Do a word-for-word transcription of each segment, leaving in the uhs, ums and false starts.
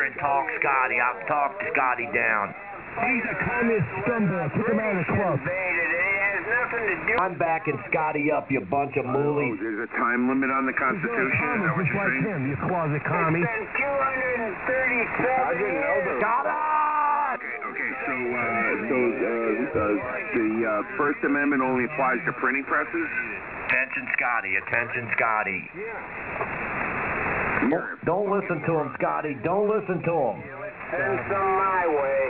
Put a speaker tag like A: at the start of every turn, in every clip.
A: and talk Scotty. I've talked Scotty down.
B: He's a communist scumbag. Kick him out of the club.
A: I'm backing Scotty up, you bunch of moolies.
C: Oh, there's a time limit on the Constitution? Is that what
B: Just
C: you're
B: like
C: saying?
B: him, you closet commie.
D: It's been two hundred thirty-seven
C: I didn't know that.
A: Got it!
C: Okay, okay, so, uh, so, uh, uh, the, uh, First Amendment only applies to printing presses?
A: Attention, Scotty. Attention, Scotty. Don't, don't listen to him, Scotty. Don't listen to him.
D: Send some my way.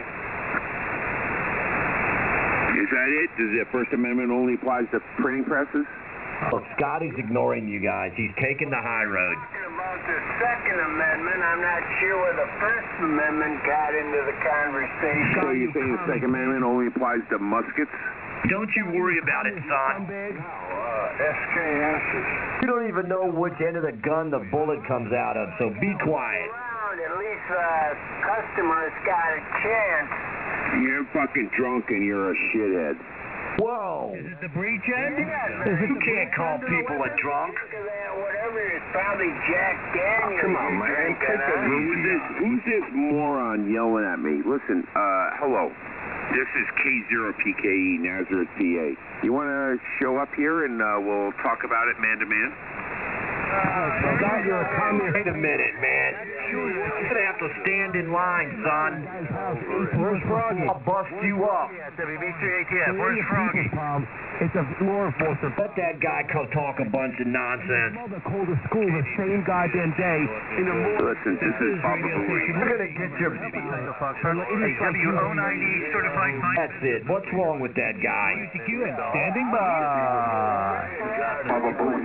C: Is that it? Does the First Amendment only applies to printing presses?
A: Look, Scotty's ignoring you guys. He's taking the high road.
D: About the Second Amendment, I'm not sure where the First Amendment got into the conversation.
C: So you think the Second Amendment only applies to muskets?
A: Don't you worry about it, son.
D: Oh, uh, S K Ss.
A: You don't even know which end of the gun the bullet comes out of, so be quiet.
D: At least the customer's got a chance.
C: You're fucking drunk and you're a shithead.
A: Whoa!
B: Is it the breach end?
A: You can't call people a drunk.
D: Look at that, whatever, it's probably Jack Daniels.
C: Come on, man.
D: drinking,
C: Take
D: huh?
C: it Who's this, who's this moron yelling at me? Listen, uh, hello. This is K zero P K E, Nazareth, P A. You want to show up here and uh, we'll talk about it man to man?
B: God, you're a communist.
A: Wait a minute, man. You're gonna have to stand in line, son.
B: Where's Froggy?
A: I'll bust you up.
B: W B three A T F. Where's Froggy? It's a law enforcement.
A: Let that guy come talk a bunch of nonsense.
B: Mother called the school the same goddamn day in the morning.
C: Listen, this is Papa Booey.
A: We're gonna get your...
B: W O nine E certified.
A: That's it. What's wrong with that guy?
B: Standing by.
C: Papa Booey.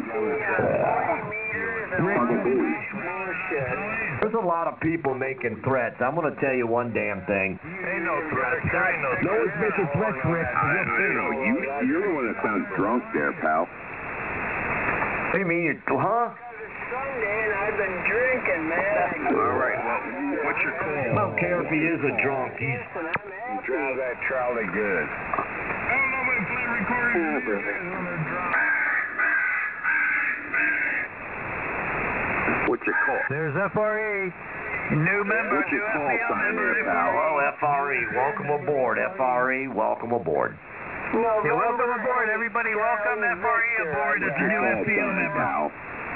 C: Papa Booey.
A: There's a lot of people making threats. I'm gonna tell you one damn thing.
D: Ain't no threat. Ain't no
B: No one's making threats, Rick.
C: I, I don't know. You, you're the one that sounds drunk there, pal.
A: What do you mean you're... Huh?
D: Sunday and I've been drinking, man.
C: All right, well, what's your call?
A: I don't care if he is a drunk. He's...
D: You drive that trolley good.
B: I don't know what play recording.
C: What's your call?
B: There's F R E. New member.
C: What's your call sign there, pal?
A: Hello, F R E. Welcome aboard. F R E, welcome aboard.
D: No,
B: Yeah, welcome aboard, everybody. Welcome F R E aboard as a new F B O member.
C: Pal.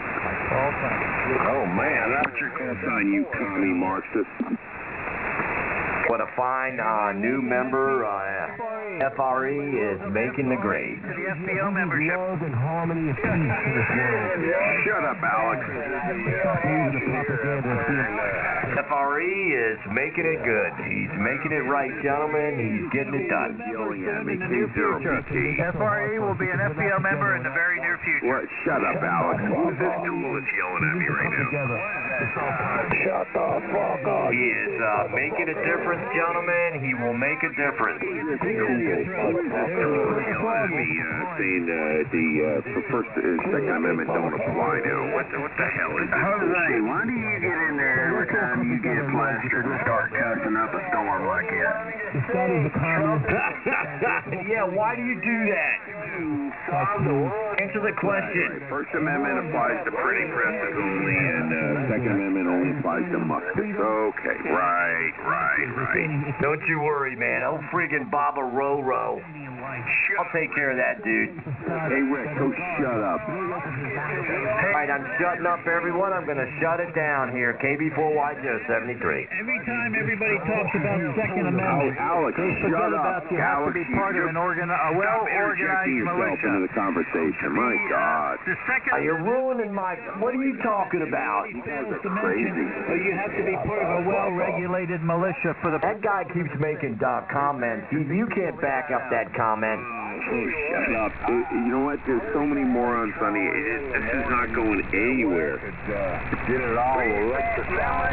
C: Oh, man. What's your call sign, you commie Marxist?
A: What a fine uh, new member. Uh, F R E is making the grade.
B: The F B O membership.
E: Love and harmony and peace in this world.
C: Shut up, Alex.
E: Use the propaganda.
A: F R E is making it good. He's making it right, gentlemen. He's getting it done.
C: Yelling at me. K zero P T.
B: F R E will be an F B O member in the very near future.
C: What? Shut up, Alex. Who's this tool that's yelling at me right now?
D: Shut the fuck up.
A: He is uh, making a difference, gentlemen. He will make a difference.
C: This tool is yelling at me, uh, saying uh, the uh, First uh, Second Amendment don't apply now. What the, what the hell is this
D: Jose,
C: bullshit?
D: why do you get in there every time you get plastered and start cussing up a storm like that?
E: The studies of communist.
A: Yeah, why do you do that? Answer the question.
C: Right, right. First Amendment applies to printing presses only, and uh, Second Amendment only applies to muskets. Okay, right, right, right.
A: Don't you worry, man. Oh, friggin' Baba Roro. I'll take care of that, dude.
C: Hey, Rick, go shut up.
A: All right, I'm shutting up, everyone. I'm going to shut it down here. K B four Y J seventy-three.
B: Every time everybody talks about Second Amendment,
C: Alex,
B: they
C: shut
B: forget
C: up.
B: about you have to be
C: Alex,
B: part of
C: you're-
B: an organ, a
C: Stop
B: well-organized
C: interjecting yourself
B: militia.
C: into the conversation. My God.
B: The second
A: Uh, you're ruining my... What are you talking about?
B: fails to
C: crazy.
B: mention, but you have to be part of a well-regulated militia for the.
A: That guy keeps making uh, comments. You, you can't back up that comment.
C: Oh, shut up. Uh, You know what? There's so many morons on the... It, this is not going anywhere.
D: Get it all electrified.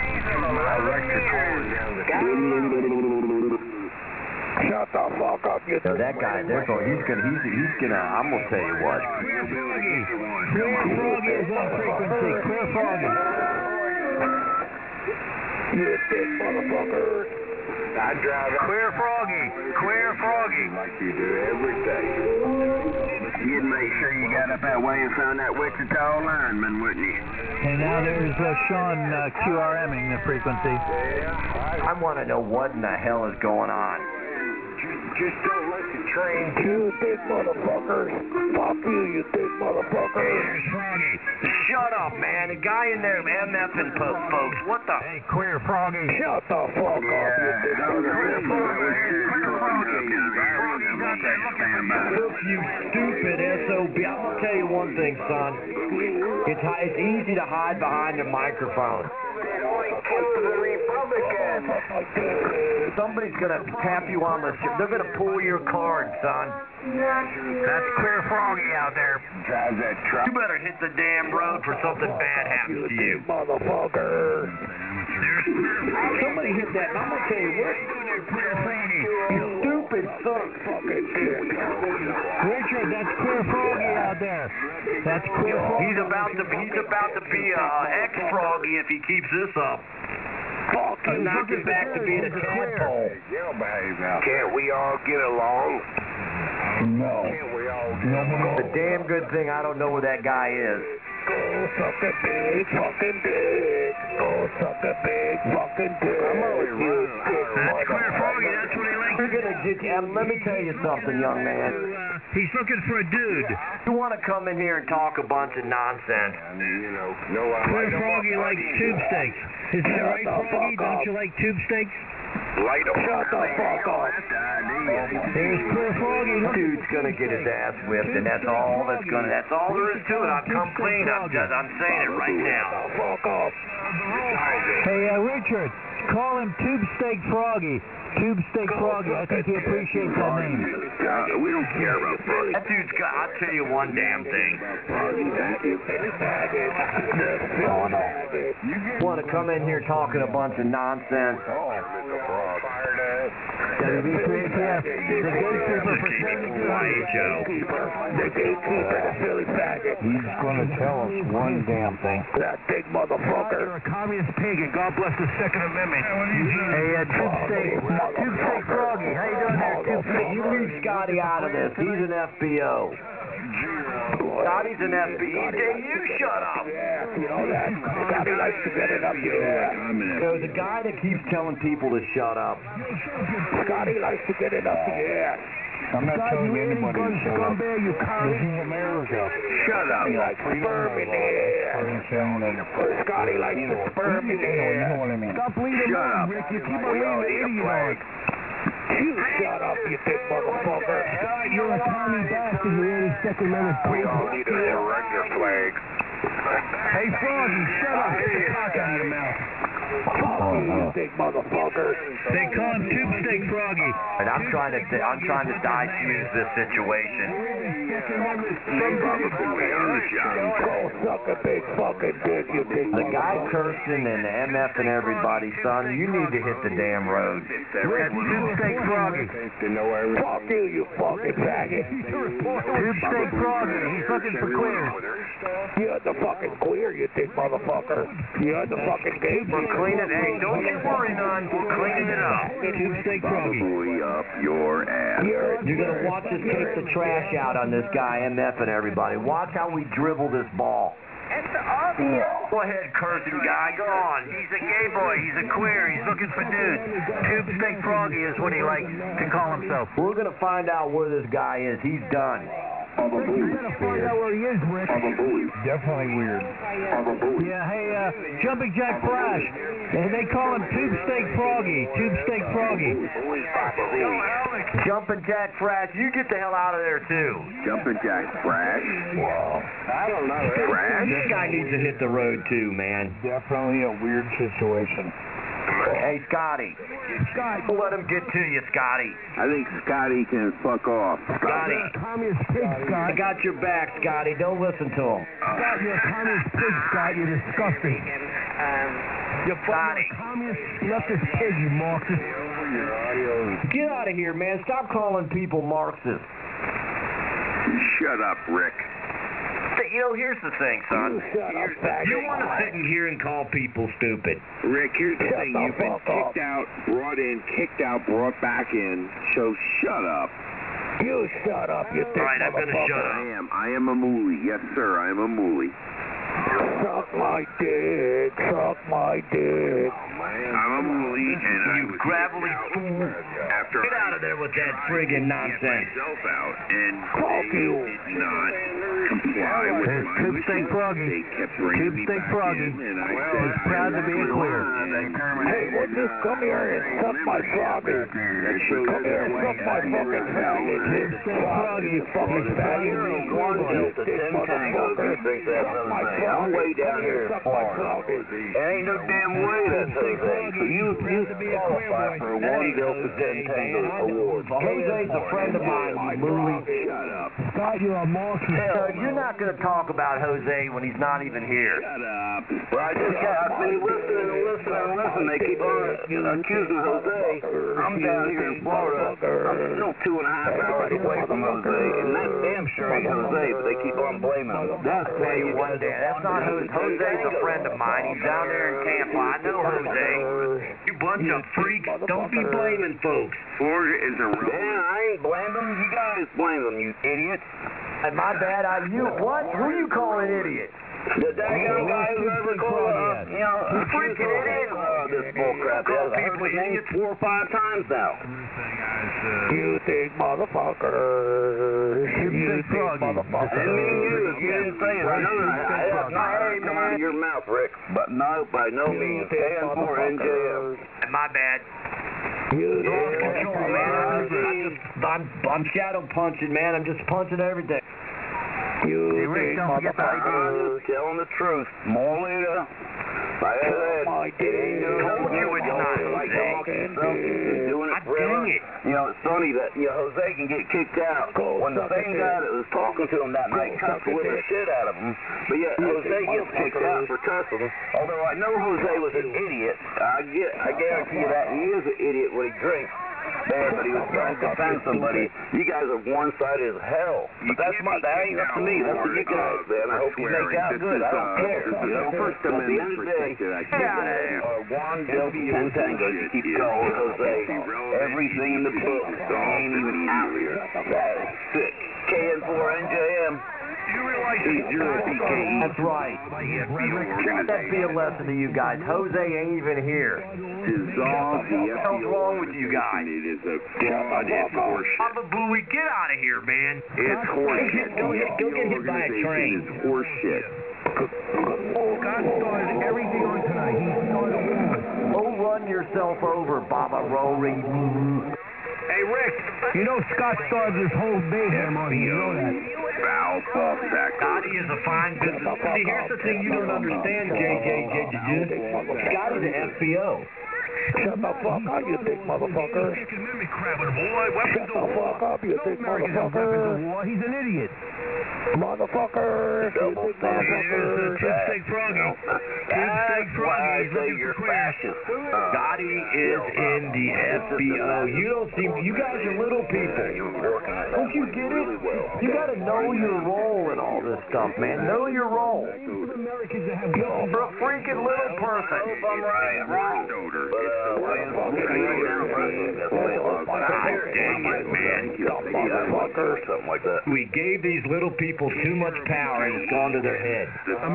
D: Shut the fuck up, you
A: So that guy, therefore, he's gonna, he's, he's gonna, I'm gonna tell you what.
B: Clear Froggy is on frequency. Clear Froggy.
D: You big motherfucker. I drive out
B: Clear Froggy. Clear Froggy.
D: like you do every day.
C: You'd make sure you got up that way and found that Wichita lineman, wouldn't you?
B: And now there's uh, Sean uh, QRMing the frequency.
A: I want to know what in the hell is going on.
D: Just don't let the train. You big motherfuckers. Fuck you, you big motherfuckers.
A: Shut up, man. The guy in there MFing folks. What the?
B: Hey, Queer Froggy.
D: Shut the fuck up, you big motherfuckers.
A: Look, you stupid S O B. I'm gonna tell you one thing, son. It's it's easy to hide behind the microphone. Somebody's gonna tap you on the sh- they're gonna pull your card, son.
B: That's Queer Froggy out there.
C: Drives that truck.
A: You better hit the damn road for something bad happens to you.
D: Motherfucker.
A: Somebody hit that, and I'm gonna tell you what. You stupid son of fucking dick.
B: Richard, that's Queer Froggy out there. That's Queer Froggy.
A: He's about to he's about to be a uh, ex-froggy if he keeps this up.
D: Fuck
A: He's knock him back to being a tadpole.
C: Can't we all get along?
E: No.
A: The damn good thing I don't know where that guy is.
D: Go suck a big fucking dick. Go suck a big fucking dick. I'm always running.
B: That's Queer Froggy, that's what he likes.
A: You're gonna get, um, let me tell you something, young man.
B: Uh, he's looking for a dude.
A: You want to come in here and talk a bunch of nonsense?
C: You know, no, I
B: Queer Froggy likes tube steaks. Is that right, Froggy? Don't you like tube steaks?
C: Light up.
D: Shut the fuck up.
B: There's Queer Froggy. Look.
A: Dude's gonna get his ass whipped, and that's all that's gonna. That's all there is to it. I've come clean. I'm just. I'm saying it right now.
D: Fuck up.
B: Hey, uh, Richard, call him Tube Steak Froggy. Tube Steak Froggy. I think he appreciates that name.
C: Uh, we don't care about Froggy.
A: That dude's got. I'll tell you one damn thing. Want to come in here talking a bunch of nonsense?
B: W B three A T F, the gatekeeper for
A: Quiet, Joe.
D: The gatekeeper, the silly faggot.
E: He's going to tell us one damn thing.
D: That big motherfucker.
B: You're a communist pig, and God bless the Second Amendment. Hey, uh, Tube Steak, Tube Steak Froggy, how you doing there, Tube Steak?
A: You leave Scotty out of this. He's an F B O. Scotty's an F B O. You shut up.
D: Yeah, you know that. Scotty likes to get it up your ass.
A: There's a guy that keeps telling people to shut up.
D: Scotty likes to get it up the ass.
E: I'm not telling anybody to shut up.
B: You
E: This is America.
C: Shut up.
D: He likes sperm in the ass. Scotty likes the sperm in the
E: You know
D: ass.
E: what I mean.
B: Stop bleeding
C: Shut up.
B: Rick. You keep on
C: We all
B: leaving
C: need
B: the
C: a
B: idiot
C: flag.
B: on.
D: You shut up, you big motherfucker.
B: You're a commie bastard, you eighty-second Amendment.
C: We all need a surrender flag.
B: Hey, Froggy, shut up. Get the cock out of your mouth.
D: Fuck you, you big motherfucker.
B: They call him Tube Steak Froggy.
A: And I'm trying to. I'm trying to diffuse this situation.
D: Go suck a big fucking dick, you big
A: The guy
D: motherfucker.
A: cursing and MFing everybody, son. You need to hit the damn road.
B: That's Tube Steak Froggy.
D: Fuck you, you fucking faggot.
B: Tube Steak Froggy. He's looking for queers.
D: You're the fucking queer, you big motherfucker. You're the fucking gay.
A: We're cleaning. Hey, don't get worried, none. We're cleaning it up.
B: Tube Steak Froggy.
C: Buoy up your ass.
D: You're,
A: You're gonna watch us take the trash out on this guy MFing everybody. Watch how we dribble this ball. Go ahead, cursing guy. Go on. He's a gay boy. He's a queer. He's looking for dudes.
B: Tube Steak Froggy is what he likes to call himself.
A: We're gonna find out where this guy is. He's done.
B: You gotta find out where he is, Rick.
E: Definitely weird.
B: Yeah, hey, uh, Jumping Jack Flash. And they call him Tube Steak Froggy. Tube Steak Froggy.
A: Jumping Jack Frash, you get the hell out of there too.
C: Jumping Jack Frash. I don't know. Frash?
A: This guy needs to hit the road too, man.
E: Definitely a weird situation.
A: Hey, Scotty. Scotty, let him get to you, Scotty.
C: I think Scotty can fuck off.
A: Scotty,
B: Communist pig,
A: I
B: Scott.
A: got your back, Scotty. Don't listen to him.
B: Scott, you're a communist pig, Scott. You're disgusting.
A: You're Scotty.
B: Communist leftist pig, you Marxist.
A: Get out of here, man. Stop calling people Marxists.
C: Shut up, Rick.
A: You know, here's the thing, son.
D: shut up, faggot.
A: You want to sit in here and call people stupid.
C: Rick, here's the
D: Shut
C: thing.
D: the
C: You've been
D: fuck up.
C: kicked out, brought in, kicked out, brought back in. So shut up.
E: You shut up, you dick
A: All right, I'm gonna
E: motherfucker.
A: shut
C: I am. I am a moolie. Yes, sir. I am a moolie.
E: Suck my dick. Suck my dick.
C: I'm a moolie, and I
A: You
C: was
A: gravelly
C: kicked out
A: fool.
C: after
A: Get
C: I
A: out of there with that
C: tried
A: friggin'
C: to
A: nonsense.
C: Get myself out, and
E: Fuck
C: they
E: you.
C: did not comply with
B: There's
C: my
B: Tube
C: wishes.
B: Steak Froggy.
C: They kept bringing
B: Tube
C: me
B: Steak
C: back
B: Froggy.
C: in, and I
B: Well,
C: said,
B: he's proud to be a queer.
E: Hey, would you come here and suck my froggy? Come here and suck my fucking faggot.
B: Tube Steak Froggy.
E: You fucking
B: He's proud to
E: faggot.
B: be a
E: You
B: queer boy.
E: dick motherfucker. Suck my froggy.
D: I'm way down here in
E: Suck my
D: Florida.
E: froggy.
D: There ain't no damn way that's Jose. So you, you qualify for a one Delta ten Tango award.
A: Jose's a friend of mine, you moolie.
C: Shut up.
B: God, you're a marksman.
A: Hell, you're not going to talk about Jose when he's not even here.
C: Shut up.
D: Well, I just got, I've been listening and listening and listening. They keep on you know, accusing Jose. I'm down here in Florida. I'm still two and a half hours away from Jose. And that's damn sure ain't Jose, but they keep on blaming him.
A: I'll tell you one day, that's not Jose. Jose's a friend of mine. He's down there in Tampa. I know Jose. You bunch of freaks. Don't be blaming folks.
C: Florida is a
D: Yeah,
C: real...
D: I ain't blamed them. You guys blame them, you idiots.
A: And my bad, I, you, what? Who you call an idiot?
D: The daggone guy who ever called, uh, you know, freaking idiot. Uh, this bullcrap. Yeah, I've heard his name four or five times now.
E: You dick motherfucker. You dick motherfucker.
D: I didn't mean you. You didn't say it. I know that. I have not heard it come out of your mouth, Rick. But no, by no means. K N four N J M.
A: And my bad.
E: You
A: Lost
E: dick
A: control, man. I'm, just, I'm, just, I'm, I'm shadow punching, man. I'm just punching everything.
E: You
A: Hey, Rick,
E: dick
A: don't forget the
D: I'm
E: motherfucker.
D: just telling the truth. More later. Like I said,
E: My
D: it ain't doing
A: Told you it's
D: Y'all
A: not
D: feel like
A: Jose.
D: talking stuff. He's doing it
A: God
D: forever.
A: dang it.
D: You know, it's funny that, you know, Jose can get kicked out.
E: Go
D: When the
E: suck
D: same
E: a
D: guy
E: dick.
D: that was talking to him that night
E: Go
D: cussed
E: suck a
D: the
E: dick.
D: shit out of him. But yet,
E: You
D: Jose
E: dick
D: gets kicked out for cussing. Although I know Jose was an idiot. I get, I guarantee you that. He is an idiot when he drinks. There, but he was trying to defend somebody. You guys are one-sided as hell. But that's my, that ain't up to me. That's for you guys, man. I hope you make out good. I don't care. You know,
C: First
D: at the end of
C: Amendment
D: the day,
C: protected. I
D: you
C: can't
D: guys are one Delta ten Tango. You keep calling Jose. Everything in the book ain't even out here. That is sick. K N four N J M.
C: You realize it's zero P K E?
A: That's right. Let that be a lesson to you guys. Jose ain't even here.
C: Dissolve the F B O
A: What's wrong with you guys?
C: It is a fraud. It's horseshit.
A: Papa Booey, get out of here, man.
C: It's horseshit.
A: Go get, go get hit by a train.
C: It's horseshit.
B: Scott started everything on tonight. He started
A: Oh, run yourself over, Baba Rory.
B: Hey, Rick, you know Scott started this whole mayhem on you. You know that.
C: Foul ball sack.
A: Scotty is a fine business. See, here's the thing you don't understand, J J J J. Scotty's an F B O.
E: Shut the fuck up, you dick motherfucker. Shut the fuck up, you dick motherfucker.
B: He's an idiot.
E: Motherfucker. You
D: Double
E: dick
D: standard.
E: motherfucker.
B: Tube Steak Froggy.
D: That's why I say you're fascist. Uh,
A: Scotty is in the F B O. You don't seem, you guys are little people. Don't you get it? You gotta know your role in all this stuff, man. Know your role. You're a freaking little person.
D: I'm right, I'm wrong. But, uh, what is
A: God dang it, man.
D: motherfucker, or something like that.
A: We gave these little people too much power and it's gone to their head.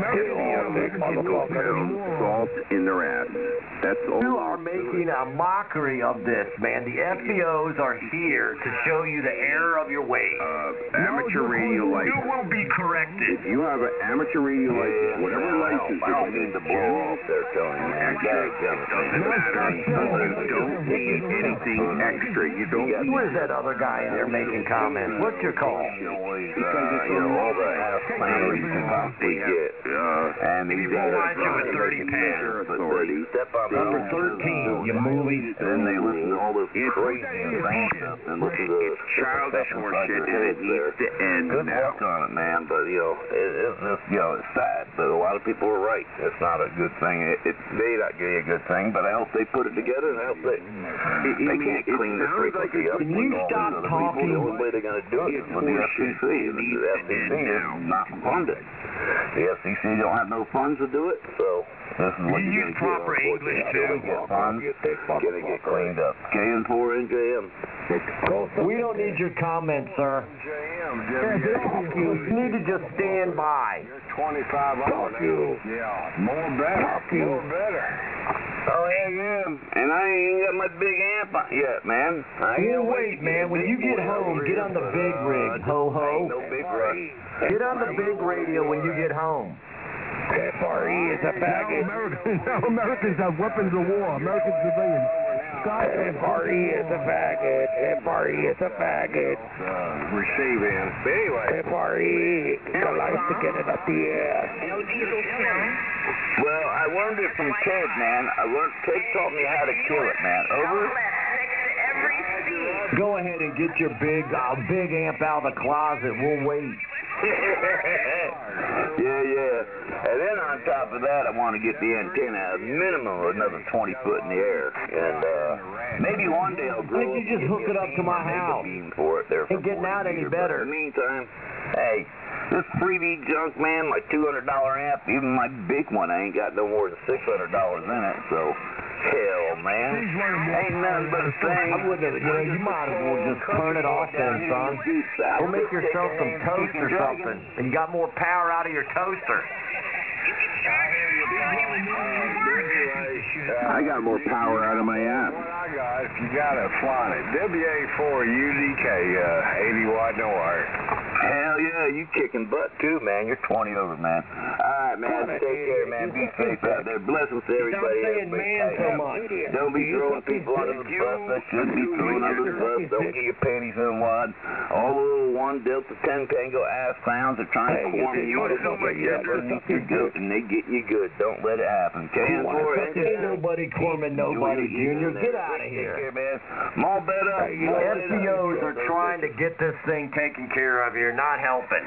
C: Salt in their ass. That's all.
A: You are making a mockery of this, man. The F B Os are here to show you the error of your ways.
C: Uh, amateur radio
A: You
C: license.
A: will be corrected.
C: If you have an amateur radio license, whatever license
D: I don't need to blow off there, Tony, man.
C: doesn't matter. You don't need anything extra. You don't need
A: Who is that other guy in there making comments? What's your call?
D: Always, uh, you know, all the half planners they get.
C: uh,
D: And these
A: People
D: guys
A: want you with thirty pounds.
D: authority. Step on
A: Number thirteen, you moolies.
D: And then they listen to all this crazy insane stuff and listen to
C: it's childish horseshit, and it needs to end
D: Good
C: now.
D: luck on it, man. But you know, it, it's just you know, it's sad. But a lot of people are right. It's not a good thing. It, it may not be a good thing, but I hope they put it together, and I hope they they can't clean the frequency up.
A: Can you
D: with all these
A: stop
D: other
A: talking?
D: People. The only way they're going to do it is with the F C C. And the F C C is not funded. The F C C don't have no funds to do it, so This is what
A: You
D: you're
A: use
D: gonna
A: proper
D: get.
A: English,
D: Gonna
A: too.
D: get funds, gonna get cleaned up. K N four N J M.
A: We don't need your comments, sir. You need to just stand by.
E: twenty-five over you. Yeah, more better. More better.
D: Oh, yeah, yeah. And I ain't got my big amp on yet, man. I ain't
A: Well,
D: gonna
A: wait,
D: to
A: man.
D: a
A: When
D: big
A: you get
D: boy
A: home,
D: over
A: get
D: here,
A: on the
D: but,
A: big
D: uh,
A: rig,
D: just
A: ho
D: ain't
A: ho.
D: no big rush.
A: Get on the big radio when you get home.
E: F R E is a faggot. Now Americans, now Americans have weapons of war. American civilians. F R E is a faggot. F R E is a faggot. Uh, receiving. But anyway. F R E likes to get it up the ass.
F: No diesel smell.
D: Well, I learned it from Ted, man. I learned, Ted taught me how to kill it, man. Over.
F: Next to every speed.
A: Go ahead and get your big, uh, big amp out of the closet. We'll wait.
D: Yeah, yeah. And then on top of that, I want to get the antenna a minimum of another twenty foot in the air. And uh, maybe one day I'll grow
A: Why don't you
D: up
A: just
D: and
A: hook
D: get
A: it up
D: a
A: to
D: beam
A: my
D: or make a
A: house?
D: beam for it there for
A: Ain't getting out any
D: forty meters.
A: better.
D: But in the meantime, hey, this freebie junk, man, my two hundred dollar amp, even my big one, I ain't got no more than six hundred dollars in it. So, hell, man, ain't nothing but a thing.
A: I wouldn't have, you know, you might as well just turn it off then, son. Go make yourself some toast or something. And you got more power out of your toaster.
C: I got more power out of my app.
E: What I got, if you got it, flying it. W A four U Z K, uh, eighty watt, no wire.
D: Hell yeah, you kicking butt too, man. You're twenty over, man. All right, man. Take care, man. Be safe out there. Blessings to everybody.
A: Stop saying
D: Everybody
A: man
D: tight
A: so
D: up.
A: much.
D: Don't be throwing people under the bus that shouldn't be thrown under the bus. Don't get your panties in a wad. All the little one Delta ten Tango ass clowns are trying to corner you with something underneath your goat, and they getting you good. Don't let it happen. K N four N J M.
A: Ain't nobody corming nobody, Junior. Get out of here.
D: Take care, man. Mall better.
A: F B Os are trying to get this thing taken care of here, not helping.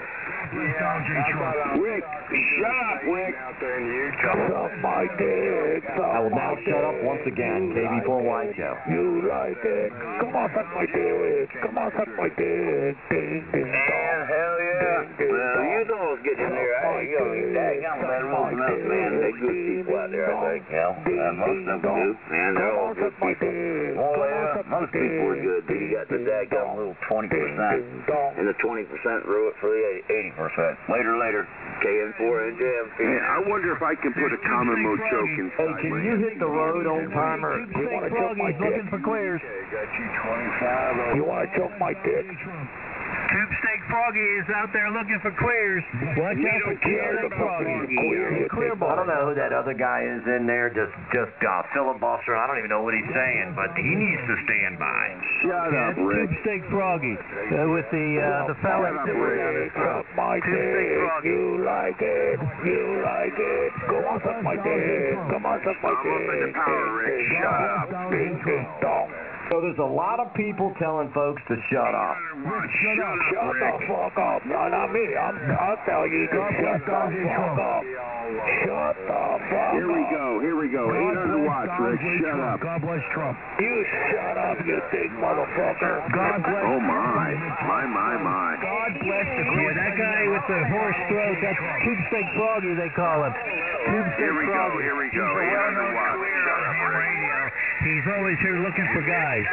C: Rick, shut up, Rick.
E: Suck my dick.
A: I will now shut up once again, K B four Y Show.
E: You like it? Come on, suck my dick. Come on, suck my dick. Ding, ding,
D: Yeah,
E: dong.
D: hell yeah. Well, you know what's getting in there. I, you know, you daggum better open up, man. They're good people out there, I think, you know. And most of them do. Man, they're all good people. Oh, yeah. Most people are good, but you got the daggum little twenty percent. And the twenty percent rule it for the eighty percent. Later, later. K N four N J M.
C: Hey, I wonder if I can put a common mode choke
A: Hey,
C: inside
A: can
C: my
A: you hit the road, old timer?
E: You want to choke my dick?
B: Looking for clears.
E: Got you twenty-five. You want to choke my dick?
B: Tube Steak Froggy is out there looking for clears. Watch out for Tube Steak Froggy. Clear
A: I don't know who that other guy is in there, just just uh, filibustering. I don't even know what he's saying, but he needs to stand by.
C: Shut up, Rick.
B: Tube Steak Froggy uh, with the uh, the fella
C: Shut up,
B: sitting
C: Rick.
B: down his throat.
E: Suck my
B: Tube Steak
E: dick.
B: Froggy.
E: You like it? You like it? Go on, suck my dick. Come on, suck my
C: I'm up in the
E: dick.
C: power, Rick.
E: Ding,
C: Shut
E: dong.
C: up.
E: Ding, ding, dong.
A: So there's a lot of people telling folks to shut up.
E: Shut up, shut the fuck up. No, not me. I'm, I'll tell you to shut the fuck up. Shut the fuck
C: Here we
E: up.
C: go. Here we go. eight hundred watts, Rick. Shut up.
B: God bless Trump.
E: You shut up, you big motherfucker.
B: God bless.
C: Oh, my. My, my, my.
B: God bless the Yeah, that guy with the hoarse throat, that's Tube Steak Froggy, they call him. Tube Steak
C: Here we go.
B: Froggy.
C: Here we go. eight hundred watts. Shut up, Rick.
B: He's always here looking for guys.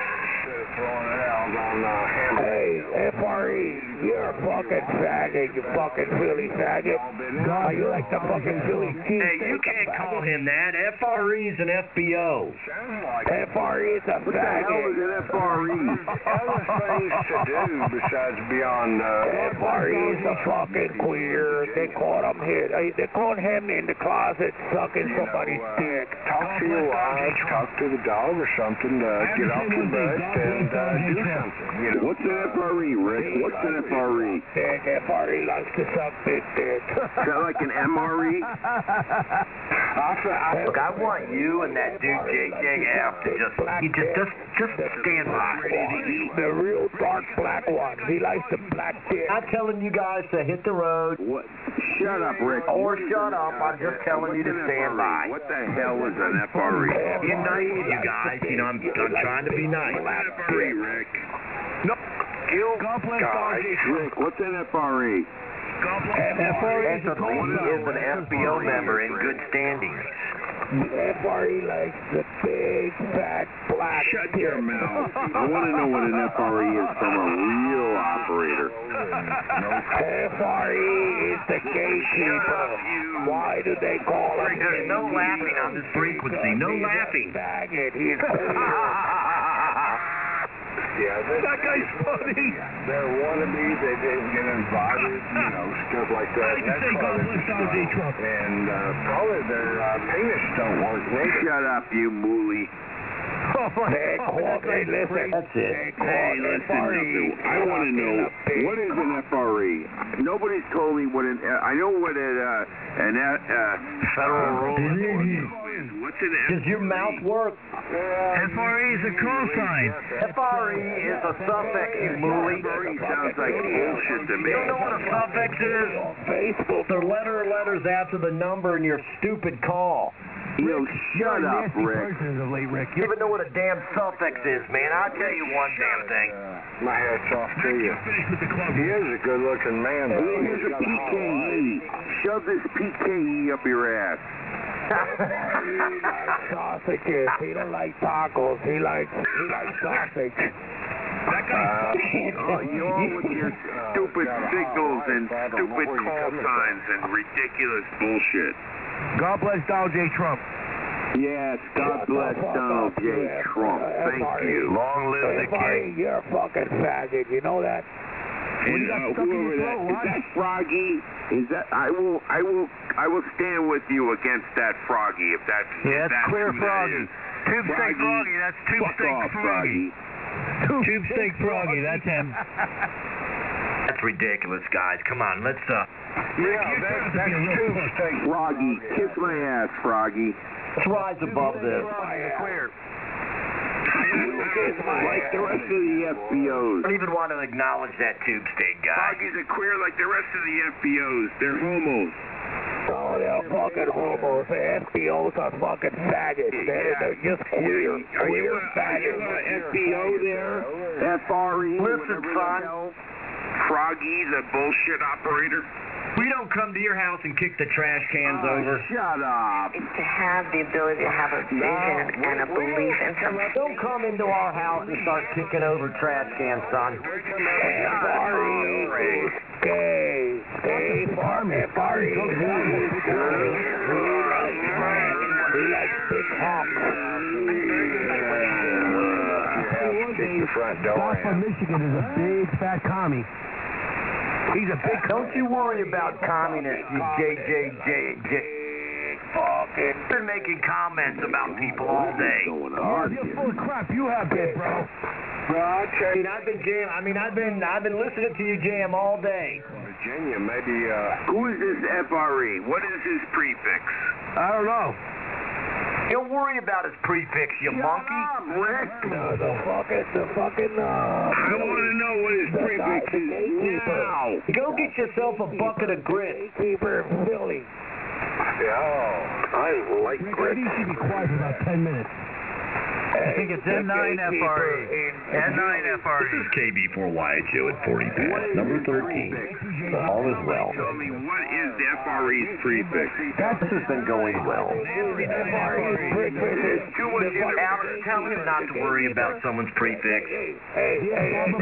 E: Hey, F R E, you're a fucking faggot, you fucking Philly faggot. How you like the fucking Philly cheese?
A: Hey, you can't call him that. F R E's an F B O.
E: F R E is a
C: What the hell is
E: faggot.
C: an F R E?
E: Other things to do besides be on uh, F R E is a fucking queer. They caught him here. They, they caught him in the closet sucking somebody's dick.
G: Talk to your wife, talk to the dog or something, uh, get off your butt and uh, do something, you know.
C: What's an F R E, Rick? What's an F R E?
E: Dick, F R E likes to suck big dick.
C: Is that like an M R E?
A: Look, I want you and that dude J J F to just, you just, just, just stand by.
E: The real dark black one. He likes the black dick.
A: I'm not telling you guys to hit the road
C: What? Shut up, Rick.
A: or
C: What is
A: shut
C: an-
A: up. I'm just telling you to
C: what's an
A: stand
C: F R E?
A: by.
C: What the hell is an F R E?
A: Being nice to you guys. You know, I'm, I'm trying to be nice.
C: F R E, Rick.
G: You
B: God bless
G: guys,
C: Rick, what's an F R E?
B: F R E
A: And so he is an F B O member in good standing.
E: F R E likes the big, fat, black...
C: Shut your mouth. I want to know what an F R E is from a real operator.
E: F R E is the gatekeeper. Why do they call him?
A: There's no laughing on this frequency. No laughing.
E: Faggot. He's
G: Yeah, they,
A: That guy's funny.
G: they're wannabes. They didn't get invited, you know, stuff like that. And that's part of the stuff. And uh, probably their uh, penis don't work.
C: Shut up, you mooly.
E: They call, hey, listen.
A: That's it.
C: Hey, listen, nothing. I want to know, what is an F R E? Nobody's told me what an... Uh, I know what an... Uh, an uh,
A: Federal rule.
C: is. What's an F R E?
A: Does your mouth work?
B: F R E is a call sign.
A: F R E is a suffix, you mooly.
C: F R E sounds like bullshit to me.
A: You don't know what a suffix is?
E: Facebook.
A: The letter or letters after the number in your stupid call.
C: You know, shut up, Rick.
A: You even know what a damn suffix is, man. I'll tell you one damn thing.
G: My hat's off to you. He is a good-looking man.
C: Hey, here's a P K E. Shove this P K E up your ass.
E: Sausages. He don't like tacos. He likes he likes sausage.
C: Uh, oh, you all with your stupid signals and stupid call signs and ridiculous bullshit.
E: God bless Donald J. Trump.
C: Yes, God bless Donald J. Trump. Thank you.
A: Long live the
E: F R E,
A: king.
E: you're a fucking faggot. You know that?
C: And uh, whoever that is, that Froggy? Is that I will I will I will stand with you against that Froggy if that's
B: Yeah,
C: if
B: that's
C: that's
B: Clear
C: who that
B: Froggy.
C: is.
B: Tube Steak Froggy, that's Tube
C: Fuck
B: Steak
C: off,
B: Froggy.
C: Froggy.
B: Tube Steak Froggy, that's him.
A: That's ridiculous, guys. Come on, let's, uh...
G: Yeah, that, that's tube steak.
C: Froggy, kiss my ass, Froggy.
A: Let's rise above this.
E: Clear.
C: Like the rest of the F B Os.
A: I don't even want to acknowledge that tube steak guy.
C: Froggies are queer like the rest of the F B Os. They're homos.
E: Oh, they're fucking homos. The F B Os are fucking faggots. They're, they're just queer,
C: Are you
E: queer
C: a, are you
E: faggots.
C: a F B O there? F R E?
A: Listen, son.
C: Froggy, the bullshit operator?
A: We don't come to your house and kick the trash cans
C: Oh,
A: over.
C: shut up.
F: Is to have the ability to have a vision and a belief in something.
A: Don't come into our house and start kicking over trash cans, son.
E: F R E is gay. Gay farm. F R E is gay. He likes big hawks.
G: Kick the front door in.
E: Michigan is a big fat commie. He's a big...
A: Don't you worry about communists, you J J J J.
E: fucking...
A: Been making comments about people all day.
E: You're full of crap. You have been, bro.
G: Well, I'll tell
A: I
G: you,
A: mean, I've been jam. I mean, I've been I've been listening to you jam all day.
G: Virginia, maybe, uh...
C: Who is this F R E? What is his prefix?
E: I don't know.
A: Don't worry about his prefix, you monkey.
C: Rick.
E: No, the fucking, the fucking, uh...
C: I want to know what his prefix is now.
A: Go get yourself a bucket of grits.
E: Gatekeeper in Philly.
G: Yeah, I like grits.
E: You should be quiet for about ten minutes.
B: I think it's N nine F R E. N nine F R E.
H: This is K B four Y H O at forty past, number thirteen. All is well.
C: Tell me, what is the F R E's prefix?
A: This has been going well.
E: F R E's prefix is...
C: Too much
A: Alex, tell him not to worry about someone's prefix.
E: Hey, hey, hey,
C: I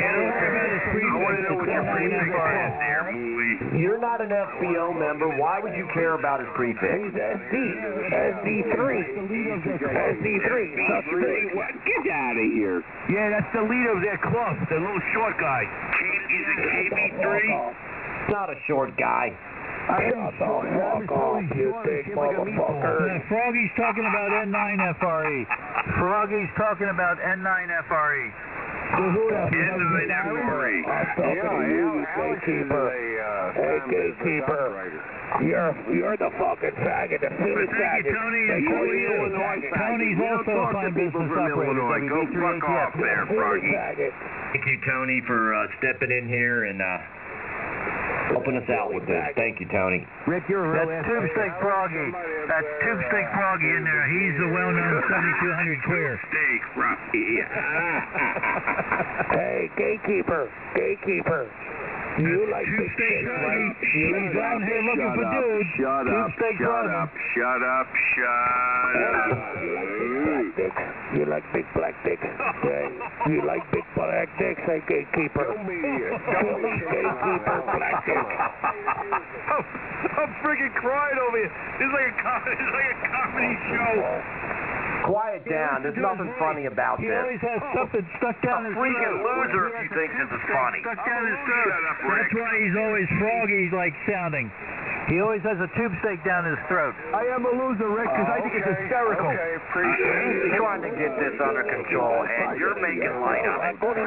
C: want to know what your prefix is there, Mooly.
A: You're not an F B O member. Why would you care about his prefix?
E: he's S D. S D three. S D three.
C: Say what? Get out of here.
E: Yeah, that's the leader of their club, the little short guy.
C: Is it K B three?
A: Not a short guy.
E: Shut the fuck off, you big motherfucker.
B: Yeah, Froggy's talking about N nine F R E. Froggy's talking about N nine F R E.
C: N nine F R E.
E: I'm talking to you, gatekeeper. Hey, gatekeeper. You're you're the fucking faggot, the Philly
B: Thank you,
E: faggot.
B: Tony.
E: They
B: And
E: call
B: who are
E: you
B: you?
E: Illinois faggot.
B: Tony's
C: We don't
B: also a
C: talk to
B: fine
C: people
B: business
C: from
B: operator.
C: Illinois. Go
B: W B three A T F.
C: fuck off there,
E: Philly
C: Froggy.
E: faggot.
A: Thank you, Tony, for uh, stepping in here and uh, helping us out with this. Thank you, Tony.
E: Rick, you're a real
B: That's Tube Steak Froggy. That's Tube Steak Froggy in there. He's the well-known seventy-two hundred queer.
C: Steak, Froggy.
E: Hey, gatekeeper, gatekeeper. You like big steak, right?
B: He's down here looking
C: Shut
B: for
C: up,
B: dudes.
C: shut
B: Tube
C: up,
B: steak
C: shut
B: froggy.
C: up, shut up, shut up.
E: You like big black dicks. Yeah. You like big black dicks, hey gatekeeper.
G: Don't be, don't be
E: gatekeeper, black dick.
A: I'm, I'm freaking crying over here. This is like a comedy, this is like a comedy show. Quiet down. There's nothing funny about
B: He
A: this.
B: always has something stuck down
A: A
B: his
A: freaking
B: throat.
A: loser if you think this is funny.
B: Stuck down his throat.
C: Shut up, Rick.
B: That's why he's always froggy like sounding. He always has a tube steak down his throat.
E: I am a loser, Rick, because I think it's hysterical.
G: Okay, appreciate it.
A: He's trying to get this under control, and you're making light of it.
E: Hey,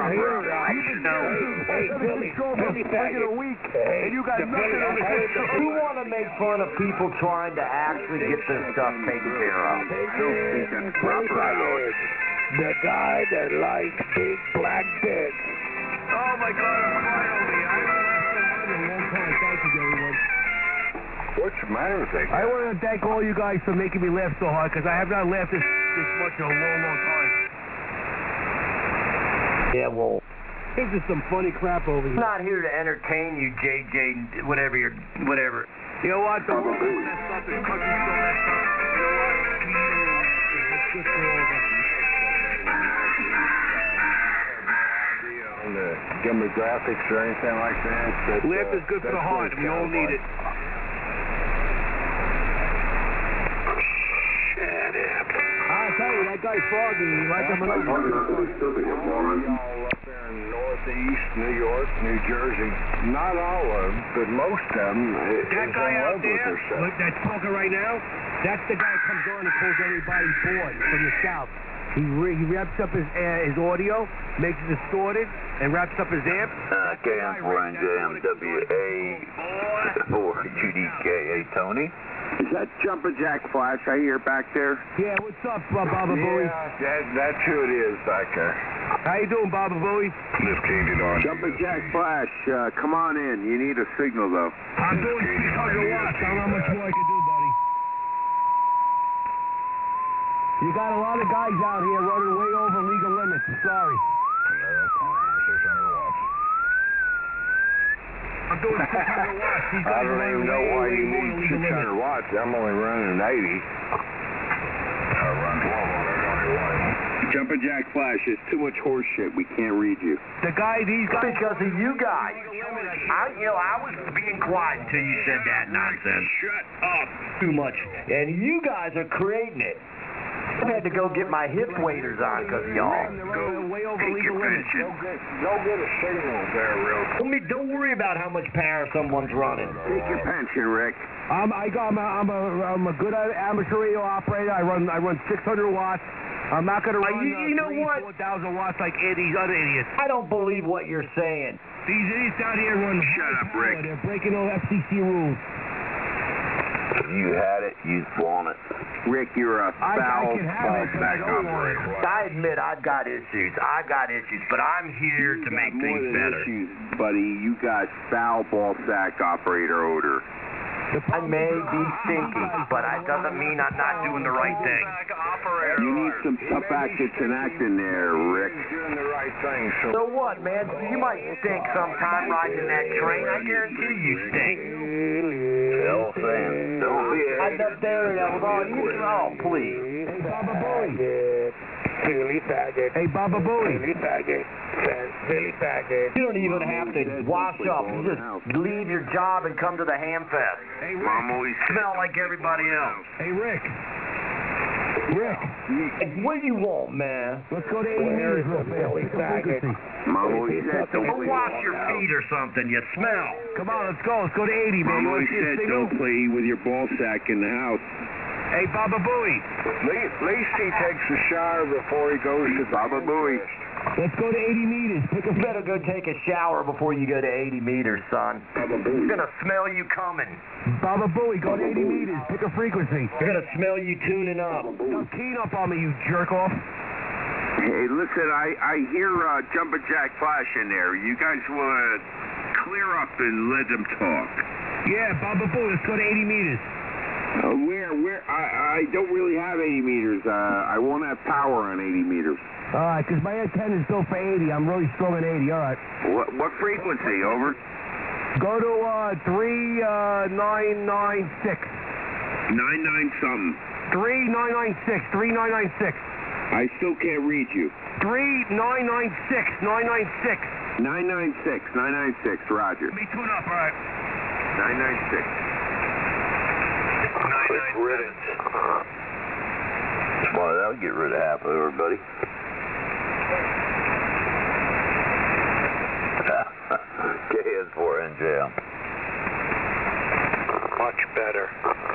E: Billy, Billy faggot.
C: a week, and you got nothing on the system.
A: You want to make fun of people trying to actually get this stuff taken care of.
E: The guy that likes big black dicks.
A: Oh my God, I'm crying over here. I haven't laughed in a long time. Thank you, everyone.
G: What's the matter with that?
E: I want to thank all you guys for making me laugh so hard, because I have not laughed this, this much in a long, long time.
A: Yeah, well,
E: This is some funny crap over
A: I'm
E: here.
A: not here to entertain you, J J, whatever you're, whatever.
E: You know what? The world is messed up. This country's so messed up. You know what? It's just all over.
G: On the demographics or anything like that? that
E: Laugh
G: uh,
E: is good for the
G: that's what
E: heart. We all
G: sounds
E: need
G: like.
E: it. I tell you, that guy's froggy. You like him or not?
G: Y'all up there in northeast New York, New Jersey, not all of them, but most of them is
E: That
G: in
E: guy out
G: love with
E: there,
G: herself.
E: look, that's talking right now, that's the guy that comes on and pulls everybody's board from the south. He, re- he wraps up his uh, his audio, makes it distorted, and wraps up his amp.
D: Uh, K M four N J M W A four Q D K. Hey, Tony?
C: Is that Jumpin' Jack Flash I hear back there?
E: Yeah, what's up, uh, Baba Booey?
G: Yeah, that, that's who it is back there.
E: How you doing, Baba Booey?
G: Just came to on.
C: Jumpin' Jack Flash, uh, come on in. You need a signal, though.
E: I'm doing six hundred watts. I don't know how much more I can do, buddy. You got a lot of guys out here running way over legal limits. Sorry. I'm doing six hundred watts. These
G: I
E: guys are
G: don't
E: running
G: even know
E: way,
G: why
E: way
G: you
E: more than
G: need
E: legal
G: six hundred
E: limits.
G: watts. I'm only running eighty. I run twelve hundred twenty-one.
C: Jumpin' Jack Flash, it's too much horse shit. We can't read you.
E: The guy, these guys.
A: Because of you guys. I, you know, I was being quiet until you said that nonsense.
C: Shut up.
A: Too much. And you guys are creating it. I had to go get my hip waders on because of y'all.
E: They're running way over
C: Take
E: legal
C: your
E: limits.
C: pension.
G: Go get, go get a signal there, real quick.
A: I mean, don't worry about how much power someone's running.
C: Take your pension, Rick.
E: I'm, I got, I'm, a, I'm, a, I'm a good amateur radio operator. I run I run six hundred watts. I'm not going to
A: Uh,
E: run
A: you- you know
E: uh, three,
A: what?
E: four thousand watts like these other idiots.
A: I don't believe what you're saying.
E: These idiots out here run
C: Shut
E: high
C: up,
E: power.
C: Rick.
E: They're breaking all F C C rules.
D: You had it, you flaunt it.
C: Rick, you're a
E: I- I
C: foul,
E: can have
C: foul
E: it, but I
C: back
E: don't want it.
C: operator.
A: I admit I've got issues. I've got issues, but I'm here to make
C: More
A: things
C: than
A: better.
C: issues, buddy. You got foul ball sack operator odor.
A: I may be stinky, but that doesn't mean I'm not doing the right thing.
C: You need some tough actions and acting there, Rick.
G: He's doing the right thing, so
A: So what, man? You might stink sometime riding in that train. I guarantee you stink.
D: Tell Sam, don't be a
A: I'm
D: hater.
A: up there and I was all, you oh, please.
E: Hey, Baba Booey. Billy faggot. Hey, Baba Booey. Billy faggot. Billy faggot.
A: You don't even have to wash up. You just leave your job and come to the Ham Fest.
E: Hey,
C: Mom
E: Rick.
C: always
A: Smell like everybody else.
E: Hey, Rick. Rick.
A: Hey, what do you want, man?
E: Let's go to eighty meters real fast. Billy faggot.
C: Mom always said don't
A: Go
C: play.
A: wash your feet or something. You smell.
E: Come on, let's go. Let's go to eighty, man.
C: Mom
E: You want
C: always
E: to see a
C: said
E: signal?
C: don't play with your ball sack in the house.
E: Hey, Baba Booey.
G: At least, at least he takes a shower before he goes to
C: Baba Booey.
E: Let's go to eighty meters. Pick a
A: You better go take a shower before you go to eighty meters, son. It's gonna smell you coming.
E: Baba Booey, go to eighty meters. Pick a frequency.
A: They're gonna smell you tuning up.
E: Don't keen up on me, you jerk off.
C: Hey, listen, I, I hear uh, Jumpin' Jack Flash in there. You guys want to clear up and let them talk.
E: Yeah, Baba Booey, let's go to eighty meters.
C: Uh, where, where, I, I don't really have eighty meters. Uh, I won't have power on eighty meters.
E: All right, because my antenna's built for eighty. I'm really strong at eighty. All right.
C: What, what frequency, over?
E: Go to uh, three nine nine six.
C: nine nine something.
E: three nine nine six. three nine nine six.
C: I still can't read you.
E: three nine nine six. nine nine six.
C: nine nine six. nine nine six, Roger.
A: Let me tune up, all right.
C: nine nine six.
D: Quick riddance. Boy, that'll get rid of half of everybody. K N four N J M.
G: Much better.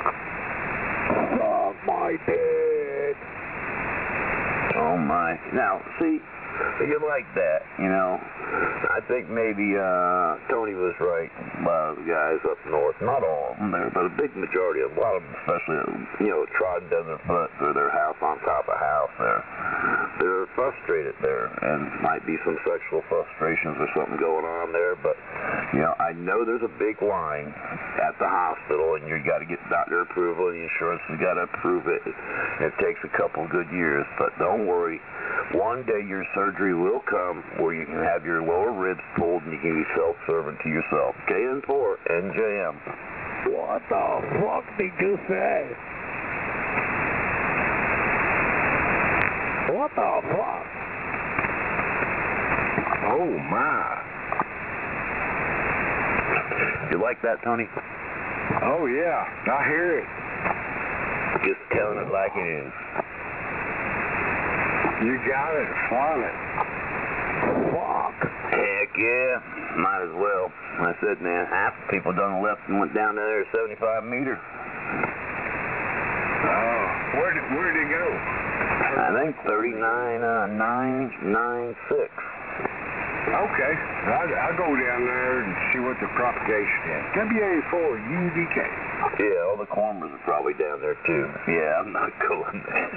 E: Suck my dick.
D: Oh my. Now, see, you like that, you know. I think maybe uh, Tony was right. A lot of the guys up north, not all of them there, but a big majority of them, a lot of them, especially, you know, trodden down their foot or their house on top of house there. They're frustrated there, and might be some sexual frustrations or something going on there, but, you know, I know there's a big line at the hospital, and you got to get doctor approval, and the insurance has got to approve it. It takes a couple good years, but don't worry. One day your surgery will come where you can have your lower ribs pulled and you can be self-serving to yourself. K N four N J M.
E: What the fuck did you say? What the fuck?
C: Oh, my.
D: You like that, Tony?
C: Oh, yeah. I hear it.
D: Just telling it like it is.
C: You got it. Farm it.
E: Fuck.
D: Heck yeah. Might as well. I said, man, half the people done left and went down to there seventy-five meter.
C: Oh. Where did, where did it go?
D: I think thirty-nine nine nine six.
C: Okay. I'll, I'll go down there and see what the propagation is. W A four U D K.
D: Yeah, all the corners are probably down there, too. Yeah, I'm not going there.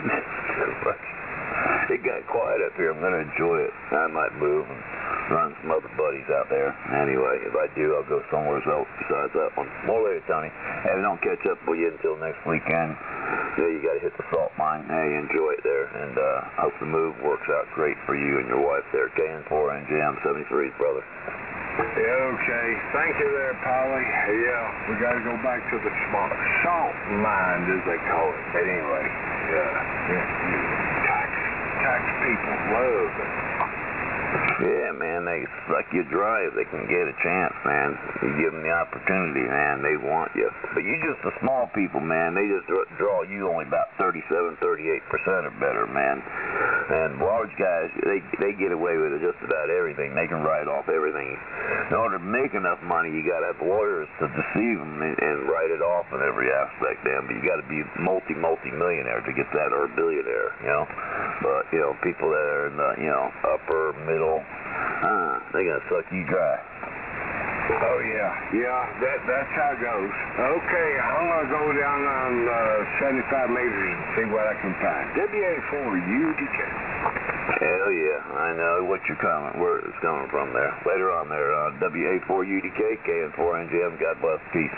D: It got quiet up here. I'm going to enjoy it. I might move and run some other buddies out there. Anyway, if I do, I'll go somewhere else besides that one. More later, Tony. Hey, we don't catch up with you until next weekend. Yeah, you got to hit the salt mine. Hey, enjoy it there. And uh, hope the move works out great for you and your wife there. K N four N J M seventy-three, brother.
C: Yeah, okay. Thank you there, Polly. Yeah, we got to go back to the small salt mine, as they call it. But anyway, yeah, yeah. Tax, tax people love it.
D: Yeah, man, they suck you dry if they can get a chance, man. You give them the opportunity, man, they want you. But you just the small people, man, they just draw you only about thirty-seven, thirty-eight percent or better, man. And large guys, they they get away with just about everything. They can write off everything. In order to make enough money, you got to have lawyers to deceive them and, and write it off in every aspect, man. But you got to be multi, multi-millionaire to get that, or a billionaire, you know. But, you know, people that are in the, you know, upper, middle, uh, they're going to suck you dry.
C: Oh, yeah. Yeah, that that's how it goes. Okay, I'm going to go down on uh, seventy-five meters and see what I can find. W A four U D K.
D: Hell yeah, I know what you're coming, where it's coming from there. Later on there, uh, W A four U D K, K N four N J M, God bless, peace.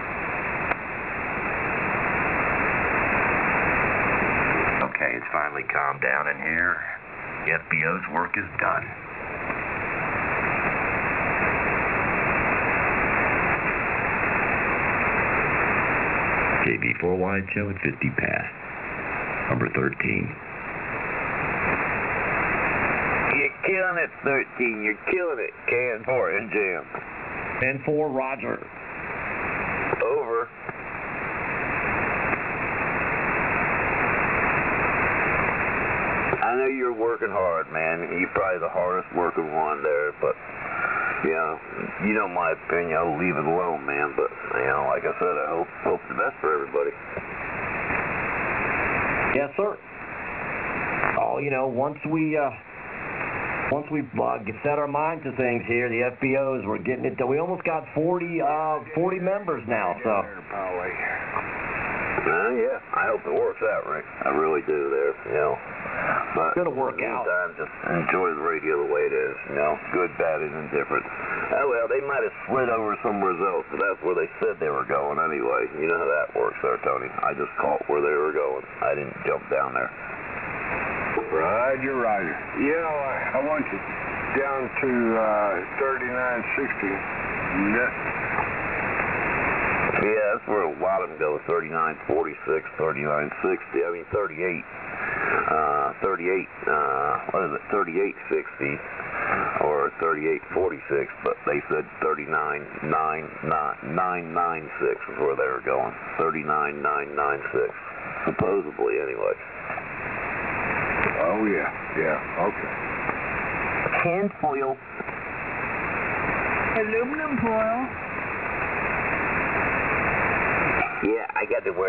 A: Okay, it's finally calmed down in here. The F B O's work is done.
H: K V four wide show at fifty past. Number thirteen.
D: You're killing it, thirteen. You're killing it. K N four N J M.
A: ten four, Roger.
D: Over. I know you're working hard, man. You're probably the hardest working one there, but, you know, you know my opinion. I'll leave it alone, man. But, you know, like I said, I hope, hope the best for everybody.
A: Yes, sir. Oh, you know, once we, uh, once we uh, set our mind to things here, the F B Os, we're getting it done. We almost got forty, uh, forty members now, so.
D: Uh, yeah, I hope it works out, Rick. I really do there, you know. But
A: it's going to work out.
D: Sometimes just enjoy the radio the way it is, you know. Good, bad, and indifferent. Oh, well, they might have slid over somewhere else, but that's where they said they were going anyway. You know how that works there, Tony. I just caught where they were going. I didn't jump down there.
C: Roger, Roger. Yeah, I, I want you down to uh, thirty-nine sixty. Yeah.
D: Yeah, that's where a lot of them go, thirty-nine forty-six, thirty-nine sixty, I mean thirty-eight, uh, thirty-eight, uh, what is it, thirty-eight sixty, or thirty-eight forty-six, but they said thirty-nine nine ninety-six is where they were going, thirty-nine nine ninety-six, supposedly anyway.
C: Oh yeah, yeah, okay.
D: Hand foil.
B: Aluminum foil.
D: Yeah, I got to wear